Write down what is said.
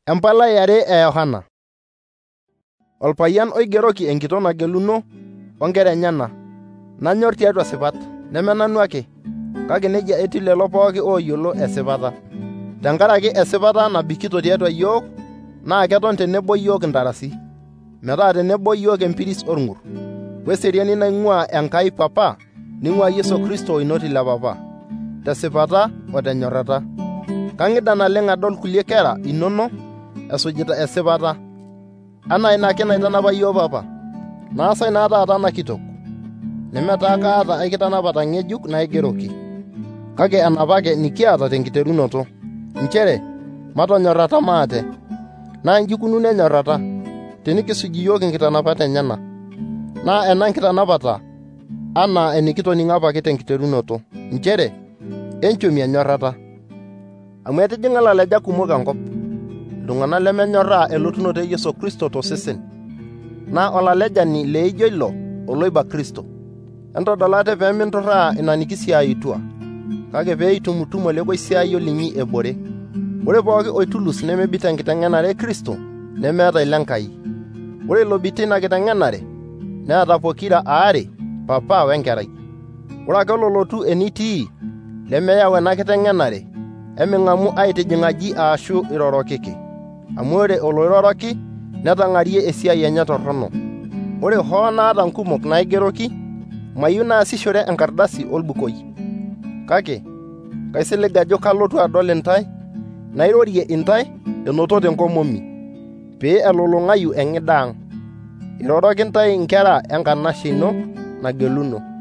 Empalai are e Yohana. Olpayian oigeroki enkitok nageluno onkera enyana, nanyor tiatua sipat, neme nanu ake, kake nejia etiu lelo pooki ooyiolo esipata. Tenkaraki esipata nabikito tiatua yiok, naa keton tenebo yiok intarasi, metaa tenebo yiok empiris orng'ur, weseriani naing'ua Enkai Papa ning'ua Yesu Kristo oinoti le Papa, tesipata o tenyorrata. Kang'ida naleng' adol kulie kera inono esujita esipata, anaa ina ake naitanapa yiok Papa. Naasai naa taata ena kitok, nemetaa kaata ai kitanapata ng'ejuk naigeroki, kake enapake nikiata tenkiterunoto, nchere matonyorrata maate. Naa inji ikununo enyorrata, tenikisuj yiok inkitanapat enyana. Naa ena nkitanapata anaa enikitoning'o apake tenkiterunoto, nchere enchomie enyorrata. Amu etijing'a lalejak kumok enkop, iltung'anak lemenyorraa elotunoto e Yesu Kristo tosesen. Naa olalejani leijo ilo oloiba Kristo. Entodol ate pee minturraa ina nikisiayitua, kake pee itumutumo lekoisiayo linyi ebore. Ore pooki oitulus nemebit enkiteng'enare e Kristo nemeeta ile Enkai. Ore ilo biti ina kiteng'enare neeta pokira aare, Papa wenkerai. Ore ake ololotu enitii lemeyau ena kiteng'enare eming'amu aitijing'aji aashu irorokiki, amu ore oloiroroki netang'arie esiai enye torrono. Ore hoo naata nkumok naigeroki, mayieu naasishore enkardasi olbukoi, kake kaisilig ajo kalotu adol intae, nairorie intae enotote enkomomi, pee elulung'ayu eng'ida ang'. Iroroki ntae inkera enkanashe ino nageluno.